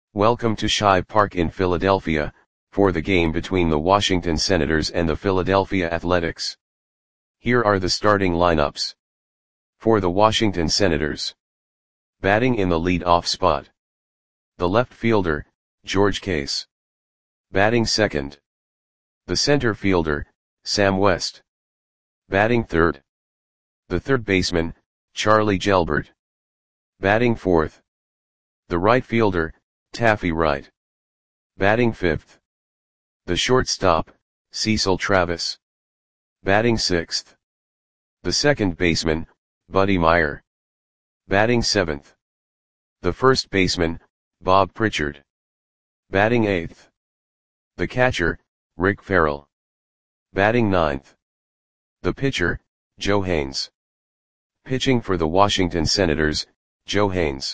Welcome to Shive Park in Philadelphia, for the game between the Washington Senators and the Philadelphia Athletics. Here are the starting lineups. For the Washington Senators. Batting in the lead-off spot. The left fielder, George Case. Batting second. The center fielder, Sam West. Batting third. The third baseman, Charlie Gelbert. Batting fourth. The right fielder, Taffy Wright. Batting fifth. The shortstop, Cecil Travis. Batting sixth. The second baseman, Buddy Meyer. Batting seventh. The first baseman, Bob Pritchard. Batting eighth. The catcher, Rick Farrell. Batting ninth. The pitcher, Joe Haynes. Pitching for the Washington Senators, Joe Haynes.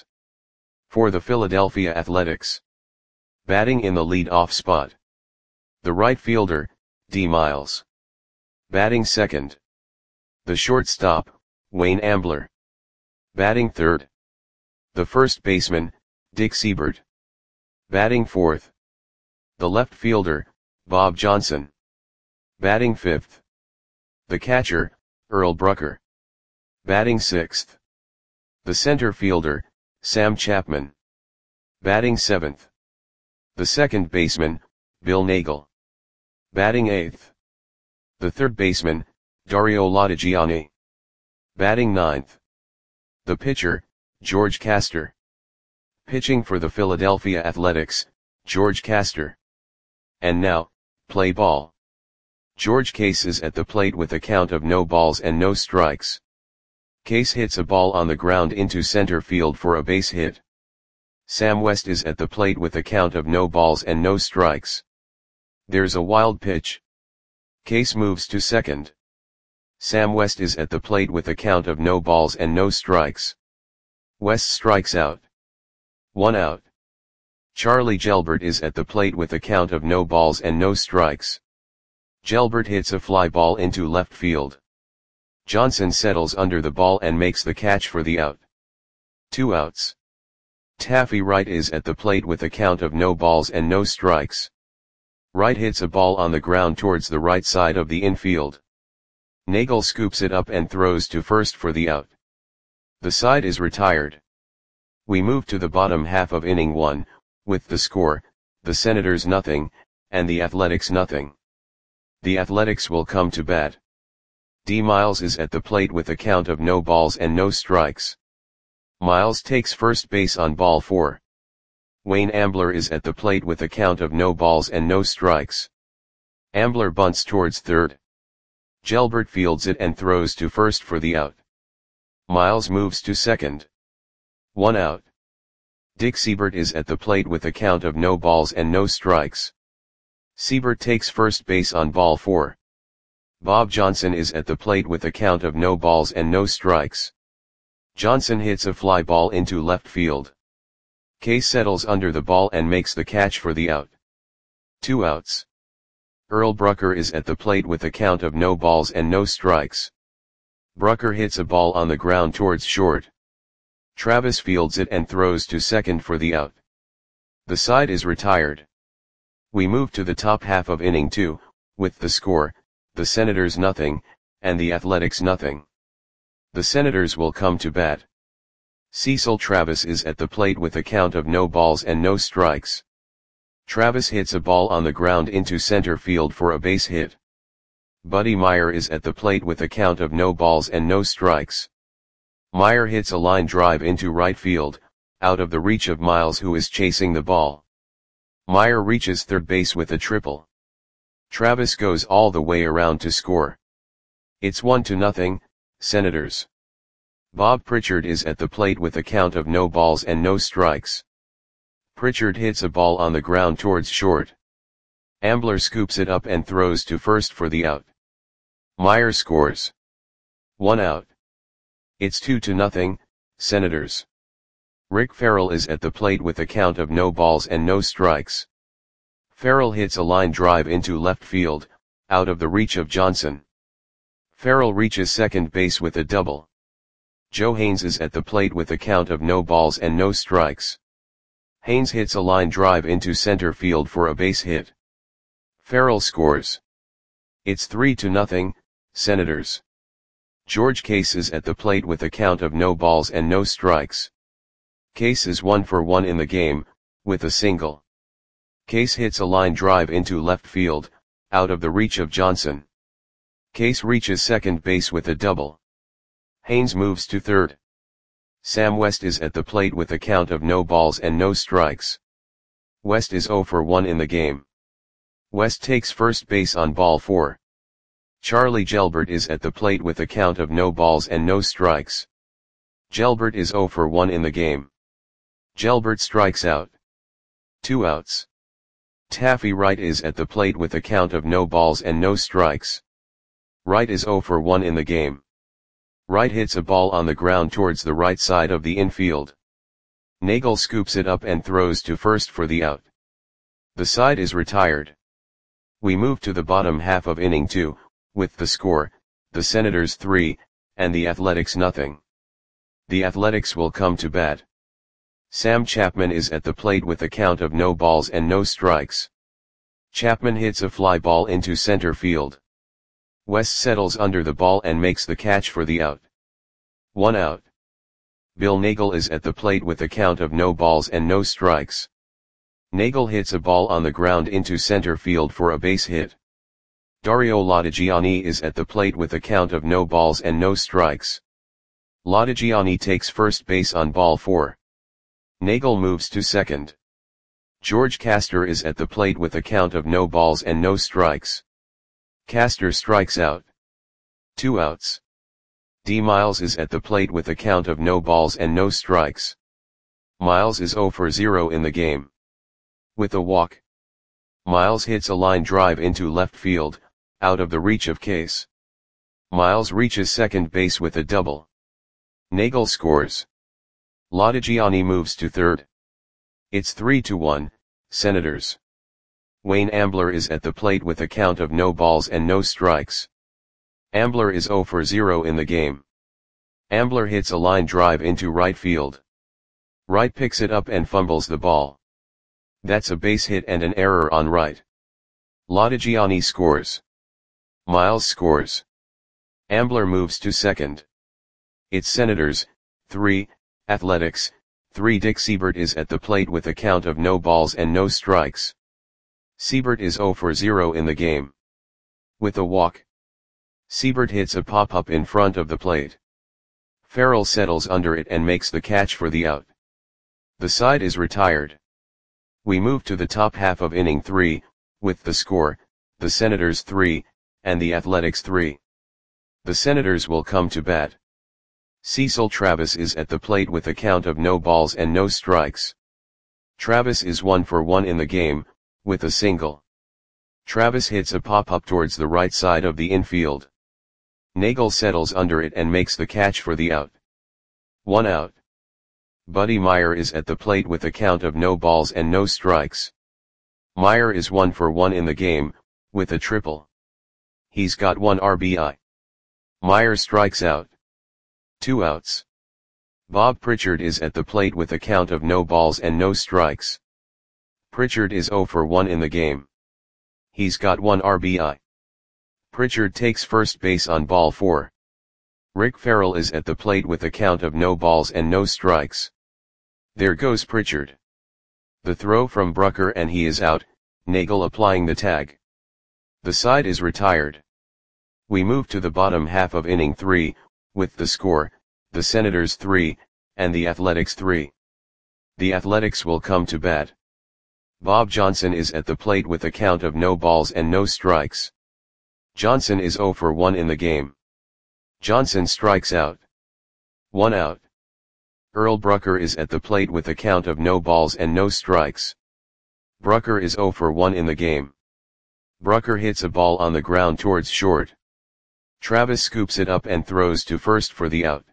For the Philadelphia Athletics. Batting in the lead-off spot. The right fielder, D. Miles. Batting second. The shortstop, Wayne Ambler. Batting third. The first baseman, Dick Seibert. Batting fourth. The left fielder, Bob Johnson. Batting fifth. The catcher, Earl Brucker. Batting sixth. The center fielder, Sam Chapman. Batting seventh. The second baseman, Bill Nagel. Batting eighth. The third baseman, Dario Lodigiani. Batting ninth. The pitcher, George Castor. Pitching for the Philadelphia Athletics, George Castor. And now, play ball. George Case is at the plate with a count of no balls and no strikes. Case hits a ball on the ground into center field for a base hit. Sam West is at the plate with a count of no balls and no strikes. There's a wild pitch. Case moves to second. Sam West is at the plate with a count of no balls and no strikes. West strikes out. 1 out. Charlie Gelbert is at the plate with a count of no balls and no strikes. Gelbert hits a fly ball into left field. Johnson settles under the ball and makes the catch for the out. 2 outs. Taffy Wright is at the plate with a count of no balls and no strikes. Wright hits a ball on the ground towards the right side of the infield. Nagel scoops it up and throws to first for the out. The side is retired. We move to the bottom half of inning 1, with the score, the Senators nothing, and the Athletics nothing. The Athletics will come to bat. D. Miles is at the plate with a count of no balls and no strikes. Miles takes first base on ball 4. Wayne Ambler is at the plate with a count of no balls and no strikes. Ambler bunts towards third. Gelbert fields it and throws to first for the out. Miles moves to second. 1 out. Dick Seibert is at the plate with a count of no balls and no strikes. Seibert takes first base on ball 4. Bob Johnson is at the plate with a count of no balls and no strikes. Johnson hits a fly ball into left field. Case settles under the ball and makes the catch for the out. 2 outs. Earl Brucker is at the plate with a count of no balls and no strikes. Brucker hits a ball on the ground towards short. Travis fields it and throws to second for the out. The side is retired. We move to the top half of inning 2, with the score, the Senators nothing, and the Athletics nothing. The Senators will come to bat. Cecil Travis is at the plate with a count of no balls and no strikes. Travis hits a ball on the ground into center field for a base hit. Buddy Meyer is at the plate with a count of no balls and no strikes. Meyer hits a line drive into right field, out of the reach of Miles, who is chasing the ball. Meyer reaches third base with a triple. Travis goes all the way around to score. It's 1-0, Senators. Bob Pritchard is at the plate with a count of no balls and no strikes. Pritchard hits a ball on the ground towards short. Ambler scoops it up and throws to first for the out. Meyer scores. 1 out. It's 2-0, Senators. Rick Farrell is at the plate with a count of no balls and no strikes. Farrell hits a line drive into left field, out of the reach of Johnson. Farrell reaches second base with a double. Joe Haynes is at the plate with a count of no balls and no strikes. Haynes hits a line drive into center field for a base hit. Farrell scores. It's 3-0, Senators. George Case is at the plate with a count of no balls and no strikes. Case is 1 for 1 in the game, with a single. Case hits a line drive into left field, out of the reach of Johnson. Case reaches second base with a double. Haynes moves to third. Sam West is at the plate with a count of no balls and no strikes. West is 0 for 1 in the game. West takes first base on ball 4. Charlie Gelbert is at the plate with a count of no balls and no strikes. Gelbert is 0 for 1 in the game. Gelbert strikes out. 2 outs. Taffy Wright is at the plate with a count of no balls and no strikes. Wright is 0 for 1 in the game. Wright hits a ball on the ground towards the right side of the infield. Nagel scoops it up and throws to first for the out. The side is retired. We move to the bottom half of inning 2, with the score, the Senators 3, and the Athletics nothing. The Athletics will come to bat. Sam Chapman is at the plate with a count of no balls and no strikes. Chapman hits a fly ball into center field. West settles under the ball and makes the catch for the out. 1 out. Bill Nagel is at the plate with a count of no balls and no strikes. Nagel hits a ball on the ground into center field for a base hit. Dario Lodigiani is at the plate with a count of no balls and no strikes. Lodigiani takes first base on ball 4. Nagel moves to second. George Castor is at the plate with a count of no balls and no strikes. Castor strikes out. 2 outs. D. Miles is at the plate with a count of no balls and no strikes. Miles is 0 for 0 in the game. With a walk. Miles hits a line drive into left field, out of the reach of Case. Miles reaches second base with a double. Nagel scores. Lodigiani moves to third. It's 3-1, Senators. Wayne Ambler is at the plate with a count of no balls and no strikes. Ambler is 0 for 0 in the game. Ambler hits a line drive into right field. Wright picks it up and fumbles the ball. That's a base hit and an error on Wright. Lodigiani scores. Miles scores. Ambler moves to second. It's Senators, 3, Athletics, 3. Dick Siebert is at the plate with a count of no balls and no strikes. Siebert is 0 for 0 in the game. With a walk. Siebert hits a pop-up in front of the plate. Farrell settles under it and makes the catch for the out. The side is retired. We move to the top half of inning 3, with the score, the Senators 3, and the Athletics 3. The Senators will come to bat. Cecil Travis is at the plate with a count of no balls and no strikes. Travis is 1 for 1 in the game, with a single. Travis hits a pop-up towards the right side of the infield. Nagel settles under it and makes the catch for the out. 1 out. Buddy Meyer is at the plate with a count of no balls and no strikes. Meyer is 1 for 1 in the game, with a triple. He's got 1 RBI. Meyer strikes out. 2 outs. Bob Pritchard is at the plate with a count of no balls and no strikes. Pritchard is 0 for 1 in the game. He's got 1 RBI. Pritchard takes first base on ball 4. Rick Farrell is at the plate with a count of no balls and no strikes. There goes Pritchard. The throw from Brucker and he is out, Nagel applying the tag. The side is retired. We move to the bottom half of inning 3, with the score, the Senators 3, and the Athletics 3. The Athletics will come to bat. Bob Johnson is at the plate with a count of no balls and no strikes. Johnson is 0 for 1 in the game. Johnson strikes out. 1 out. Earl Brucker is at the plate with a count of no balls and no strikes. Brucker is 0 for 1 in the game. Brucker hits a ball on the ground towards short. Travis scoops it up and throws to first for the out.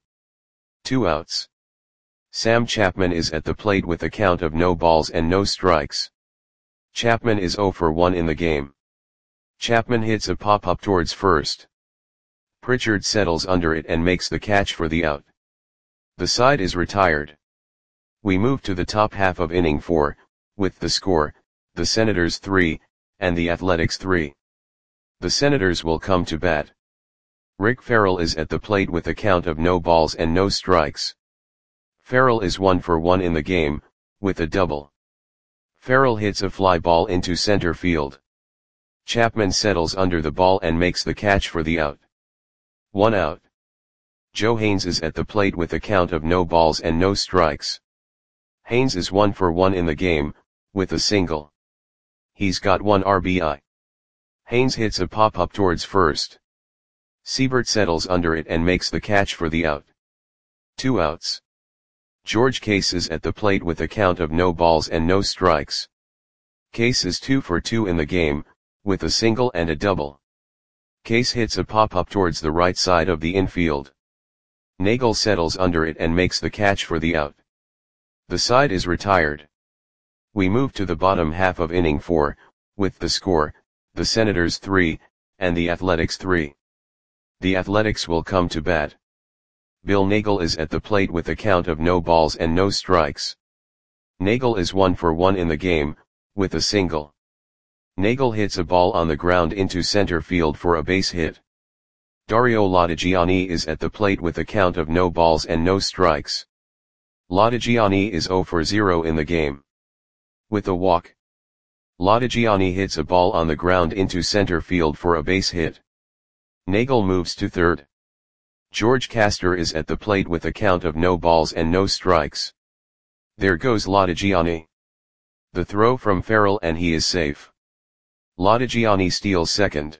2 outs. Sam Chapman is at the plate with a count of no balls and no strikes. Chapman is 0 for 1 in the game. Chapman hits a pop-up towards first. Pritchard settles under it and makes the catch for the out. The side is retired. We move to the top half of inning 4, with the score, the Senators 3, and the Athletics 3. The Senators will come to bat. Rick Farrell is at the plate with a count of no balls and no strikes. Farrell is 1 for 1 in the game, with a double. Farrell hits a fly ball into center field. Chapman settles under the ball and makes the catch for the out. 1 out. Joe Haynes is at the plate with a count of no balls and no strikes. Haynes is 1 for 1 in the game, with a single. He's got 1 RBI. Haynes hits a pop-up towards first. Siebert settles under it and makes the catch for the out. 2 outs. George Case is at the plate with a count of no balls and no strikes. Case is 2 for 2 in the game, with a single and a double. Case hits a pop-up towards the right side of the infield. Nagel settles under it and makes the catch for the out. The side is retired. We move to the bottom half of inning 4, with the score, the Senators 3, and the Athletics 3. The Athletics will come to bat. Bill Nagel is at the plate with a count of no balls and no strikes. Nagel is 1 for 1 in the game, with a single. Nagel hits a ball on the ground into center field for a base hit. Dario Latigiani is at the plate with a count of no balls and no strikes. Latigiani is 0 for 0 in the game. With a walk. Latigiani hits a ball on the ground into center field for a base hit. Nagel moves to third. George Castor is at the plate with a count of no balls and no strikes. There goes Latigiani. The throw from Farrell and he is safe. Latigiani steals second.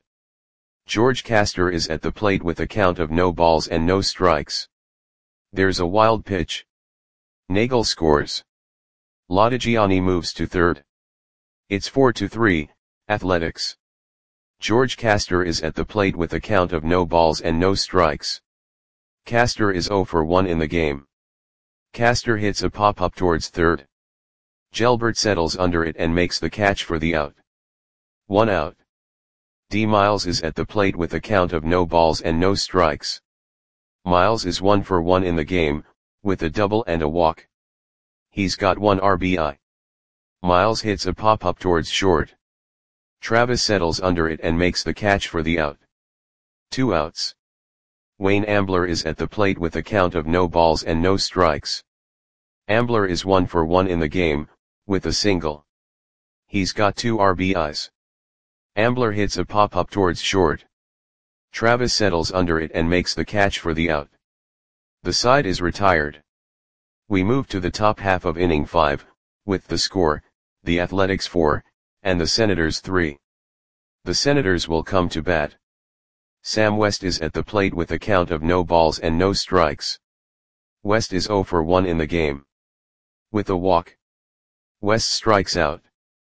George Castor is at the plate with a count of no balls and no strikes. There's a wild pitch. Nagel scores. Latigiani moves to third. It's 4-3, Athletics. George Castor is at the plate with a count of no balls and no strikes. Castor is 0 for 1 in the game. Castor hits a pop-up towards third. Gelbert settles under it and makes the catch for the out. 1 out. D. Miles is at the plate with a count of no balls and no strikes. Miles is 1 for 1 in the game, with a double and a walk. He's got 1 RBI. Miles hits a pop-up towards short. Travis settles under it and makes the catch for the out. 2 outs. Wayne Ambler is at the plate with a count of no balls and no strikes. Ambler is 1 for 1 in the game, with a single. He's got 2 RBIs. Ambler hits a pop-up towards short. Travis settles under it and makes the catch for the out. The side is retired. We move to the top half of inning 5, with the score, the Athletics 4, and the Senators 3. The Senators will come to bat. Sam West is at the plate with a count of no balls and no strikes. West is 0 for 1 in the game. With a walk. West strikes out.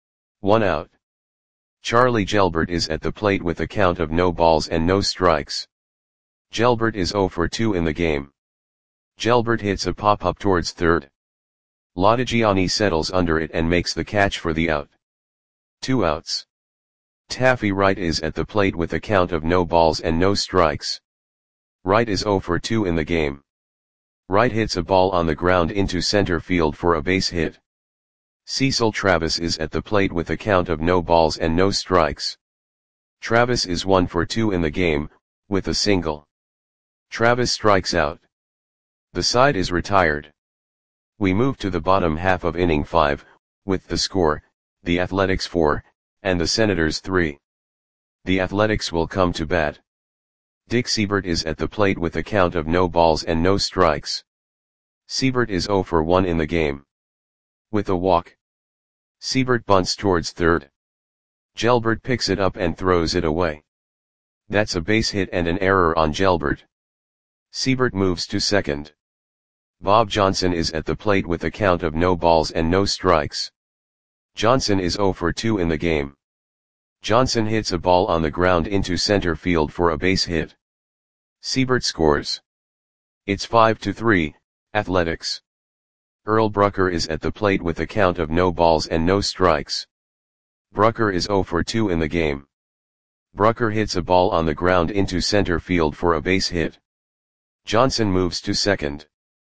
1 out. Charlie Gelbert is at the plate with a count of no balls and no strikes. Gelbert is 0 for 2 in the game. Gelbert hits a pop-up towards third. Latigiani settles under it and makes the catch for the out. 2 outs. Taffy Wright is at the plate with a count of no balls and no strikes. Wright is 0 for 2 in the game. Wright hits a ball on the ground into center field for a base hit. Cecil Travis is at the plate with a count of no balls and no strikes. Travis is 1 for 2 in the game, with a single. Travis strikes out. The side is retired. We move to the bottom half of inning 5, with the score, the Athletics 4, and the Senators 3. The Athletics will come to bat. Dick Siebert is at the plate with a count of no balls and no strikes. Siebert is 0 for 1 in the game. With a walk. Siebert bunts towards third. Gelbert picks it up and throws it away. That's a base hit and an error on Gelbert. Siebert moves to second. Bob Johnson is at the plate with a count of no balls and no strikes. Johnson is 0 for 2 in the game. Johnson hits a ball on the ground into center field for a base hit. Siebert scores. It's 5-3, Athletics. Earl Brucker is at the plate with a count of no balls and no strikes. Brucker is 0 for 2 in the game. Brucker hits a ball on the ground into center field for a base hit. Johnson moves to second.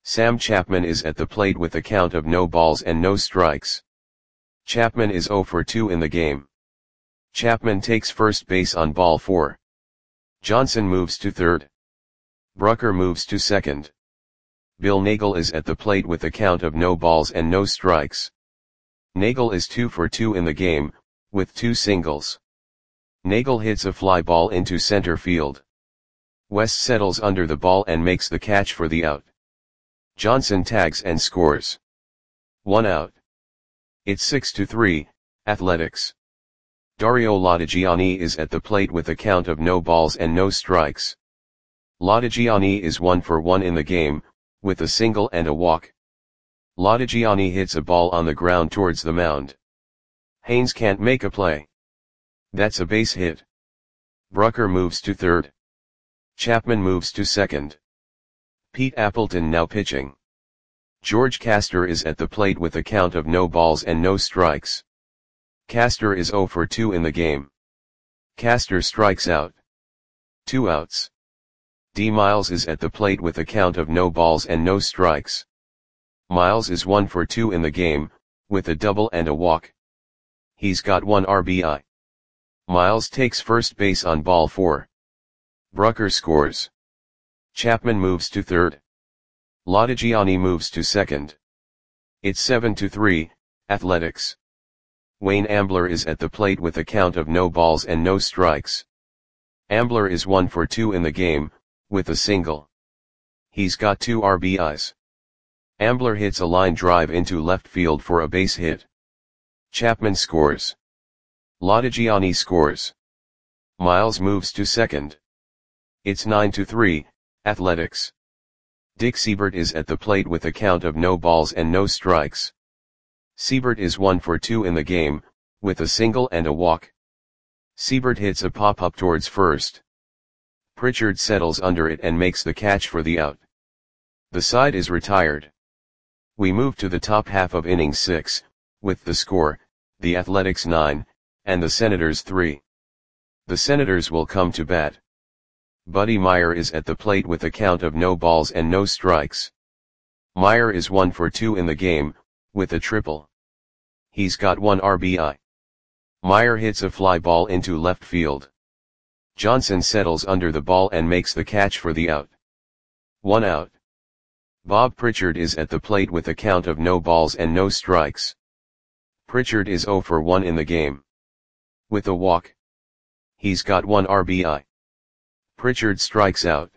Sam Chapman is at the plate with a count of no balls and no strikes. Chapman is 0 for 2 in the game. Chapman takes first base on ball 4. Johnson moves to third. Brucker moves to second. Bill Nagle is at the plate with a count of no balls and no strikes. Nagle is 2 for 2 in the game, with 2 singles. Nagle hits a fly ball into center field. West settles under the ball and makes the catch for the out. Johnson tags and scores. 1 out. It's 6-3, Athletics. Dario Lodigiani is at the plate with a count of no balls and no strikes. Lodigiani is 1 for 1 in the game, with a single and a walk. Lodigiani hits a ball on the ground towards the mound. Haynes can't make a play. That's a base hit. Brucker moves to third. Chapman moves to second. Pete Appleton now pitching. George Castor is at the plate with a count of no balls and no strikes. Castor is 0 for 2 in the game. Castor strikes out. 2 outs. D. Miles is at the plate with a count of no balls and no strikes. Miles is 1 for 2 in the game, with a double and a walk. He's got 1 RBI. Miles takes first base on ball 4. Brucker scores. Chapman moves to third. Lodigiani moves to second. It's 7-3, Athletics. Wayne Ambler is at the plate with a count of no balls and no strikes. Ambler is 1 for 2 in the game, with a single. He's got 2 RBIs. Ambler hits a line drive into left field for a base hit. Chapman scores. Lodigiani scores. Miles moves to second. It's 9-3, Athletics. Dick Seibert is at the plate with a count of no balls and no strikes. Seibert is 1 for 2 in the game, with a single and a walk. Seibert hits a pop-up towards first. Pritchard settles under it and makes the catch for the out. The side is retired. We move to the top half of inning 6, with the score, the Athletics 9, and the Senators 3. The Senators will come to bat. Buddy Meyer is at the plate with a count of no balls and no strikes. Meyer is 1 for 2 in the game, with a triple. He's got 1 RBI. Meyer hits a fly ball into left field. Johnson settles under the ball and makes the catch for the out. 1 out. Bob Pritchard is at the plate with a count of no balls and no strikes. Pritchard is 0 for 1 in the game. With a walk. He's got 1 RBI. Pritchard strikes out.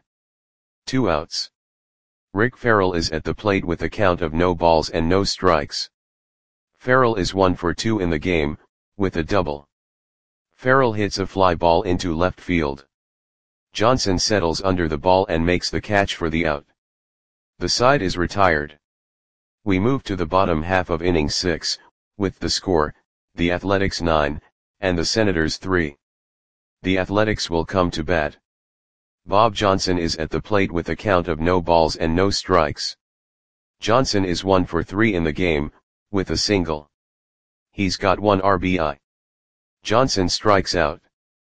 2 outs. Rick Farrell is at the plate with a count of no balls and no strikes. Farrell is 1 for 2 in the game, with a double. Farrell hits a fly ball into left field. Johnson settles under the ball and makes the catch for the out. The side is retired. We move to the bottom half of inning 6, with the score, the Athletics 9, and the Senators 3. The Athletics will come to bat. Bob Johnson is at the plate with a count of no balls and no strikes. Johnson is 1 for 3 in the game, with a single. He's got 1 RBI. Johnson strikes out.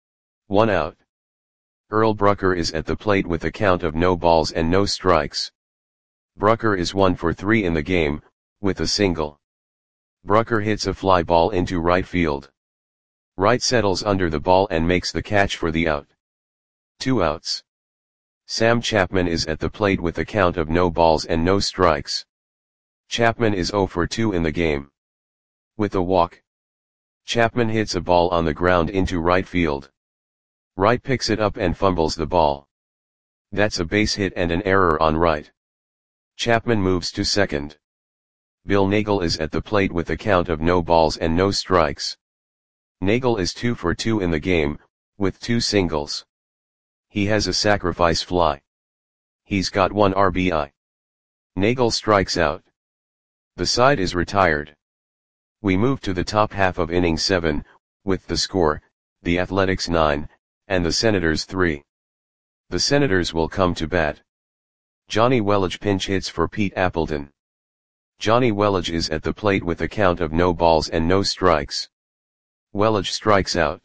1 out. Earl Brucker is at the plate with a count of no balls and no strikes. Brucker is 1 for 3 in the game, with a single. Brucker hits a fly ball into right field. Wright settles under the ball and makes the catch for the out. 2 outs. Sam Chapman is at the plate with a count of no balls and no strikes. Chapman is 0 for 2 in the game. With a walk. Chapman hits a ball on the ground into right field. Wright picks it up and fumbles the ball. That's a base hit and an error on Wright. Chapman moves to second. Bill Nagle is at the plate with a count of no balls and no strikes. Nagle is 2 for 2 in the game, with 2 singles. He has a sacrifice fly. He's got 1 RBI. Nagle strikes out. The side is retired. We move to the top half of inning 7, with the score, the Athletics 9, and the Senators 3. The Senators will come to bat. Johnny Welage pinch hits for Pete Appleton. Johnny Welage is at the plate with a count of no balls and no strikes. Welage strikes out.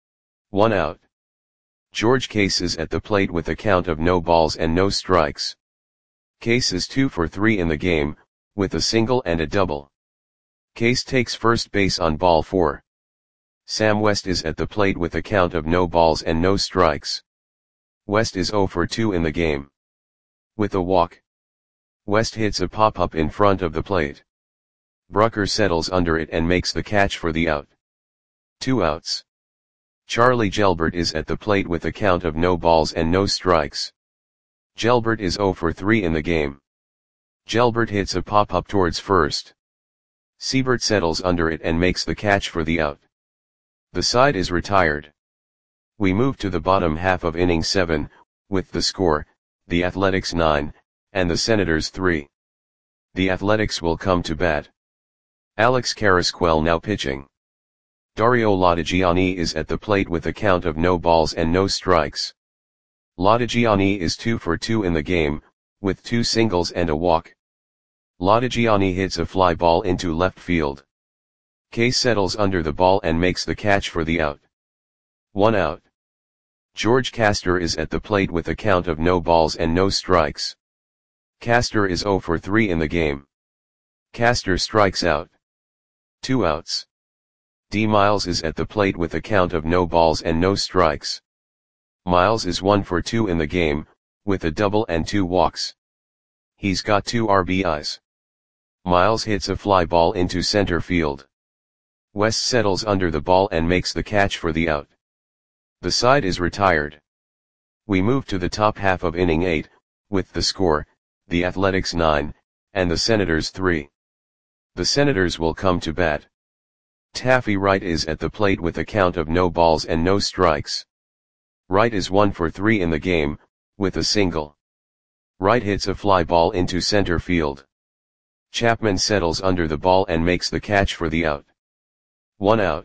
1 out. George Case is at the plate with a count of no balls and no strikes. Case is 2 for 3 in the game, with a single and a double. Case takes first base on ball 4. Sam West is at the plate with a count of no balls and no strikes. West is 0 for 2 in the game. With a walk, West hits a pop-up in front of the plate. Brucker settles under it and makes the catch for the out. 2 outs. Charlie Gelbert is at the plate with a count of no balls and no strikes. Gelbert is 0 for 3 in the game. Gelbert hits a pop-up towards first. Siebert settles under it and makes the catch for the out. The side is retired. We move to the bottom half of inning 7, with the score, the Athletics 9, and the Senators 3. The Athletics will come to bat. Alex Carrasquel now pitching. Dario Latigiani is at the plate with a count of no balls and no strikes. Latigiani is 2 for 2 in the game, with 2 singles and a walk. Latigiani hits a fly ball into left field. Case settles under the ball and makes the catch for the out. 1 out. George Castor is at the plate with a count of no balls and no strikes. Castor is 0 for 3 in the game. Castor strikes out. 2 outs. D. Miles is at the plate with a count of no balls and no strikes. Miles is 1 for 2 in the game, with a double and 2 walks. He's got 2 RBIs. Miles hits a fly ball into center field. West settles under the ball and makes the catch for the out. The side is retired. We move to the top half of inning 8, with the score, the Athletics 9, and the Senators 3. The Senators will come to bat. Taffy Wright is at the plate with a count of no balls and no strikes. Wright is 1 for 3 in the game, with a single. Wright hits a fly ball into center field. Chapman settles under the ball and makes the catch for the out. 1 out.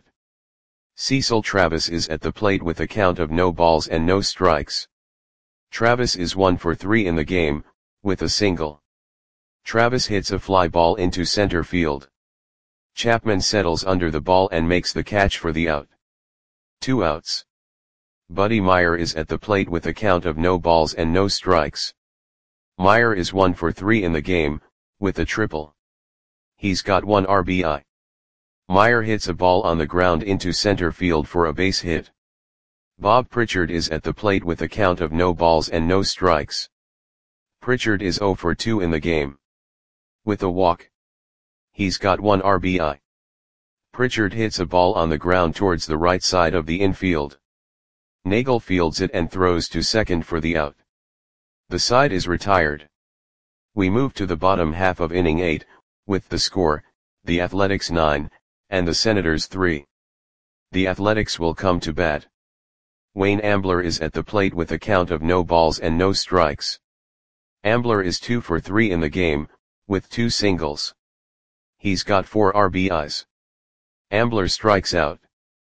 Cecil Travis is at the plate with a count of no balls and no strikes. Travis is 1 for 3 in the game, with a single. Travis hits a fly ball into center field. Chapman settles under the ball and makes the catch for the out. 2 outs. Buddy Meyer is at the plate with a count of no balls and no strikes. Meyer is 1 for 3 in the game, with a triple. He's got 1 RBI. Meyer hits a ball on the ground into center field for a base hit. Bob Pritchard is at the plate with a count of no balls and no strikes. Pritchard is 0 for 2 in the game. With a walk. He's got 1 RBI. Pritchard hits a ball on the ground towards the right side of the infield. Nagel fields it and throws to second for the out. The side is retired. We move to the bottom half of inning 8, with the score, the Athletics 9, and the Senators 3. The Athletics will come to bat. Wayne Ambler is at the plate with a count of no balls and no strikes. Ambler is 2 for 3 in the game, with 2 singles. He's got 4 RBIs. Ambler strikes out.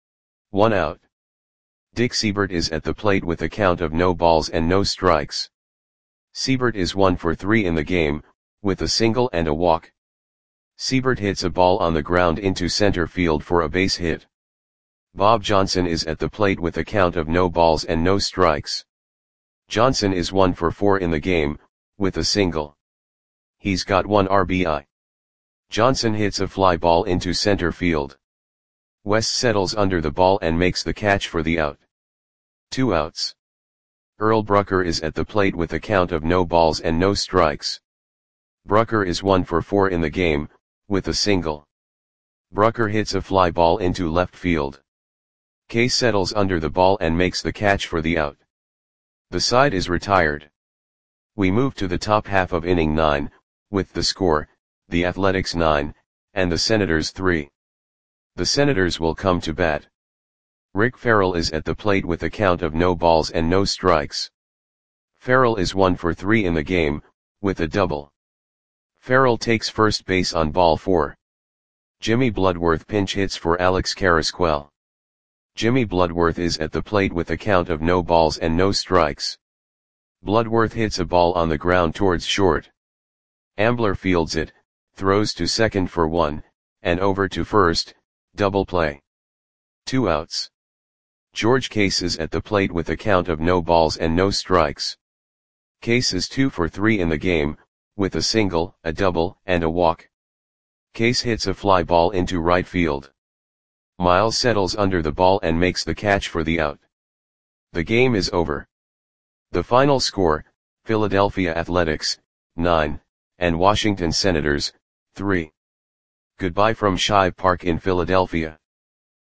1 out. Dick Siebert is at the plate with a count of no balls and no strikes. Siebert is 1 for 3 in the game, with a single and a walk. Siebert hits a ball on the ground into center field for a base hit. Bob Johnson is at the plate with a count of no balls and no strikes. Johnson is 1 for 4 in the game, with a single. He's got 1 RBI. Johnson hits a fly ball into center field. West settles under the ball and makes the catch for the out. 2 outs. Earl Brucker is at the plate with a count of no balls and no strikes. Brucker is 1 for 4 in the game, with a single. Brucker hits a fly ball into left field. Case settles under the ball and makes the catch for the out. The side is retired. We move to the top half of inning 9, with the score, the Athletics 9, and the Senators 3. The Senators will come to bat. Rick Farrell is at the plate with a count of no balls and no strikes. Farrell is 1 for 3 in the game, with a double. Farrell takes first base on ball 4. Jimmy Bloodworth pinch hits for Alex Carrasquel. Jimmy Bloodworth is at the plate with a count of no balls and no strikes. Bloodworth hits a ball on the ground towards short. Ambler fields it, throws to second for 1, and over to first, double play. 2 outs. George Case is at the plate with a count of no balls and no strikes. Case is 2 for 3 in the game, with a single, a double, and a walk. Case hits a fly ball into right field. Miles settles under the ball and makes the catch for the out. The game is over. The final score, Philadelphia Athletics, 9, and Washington Senators, 3. Goodbye from Shibe Park in Philadelphia.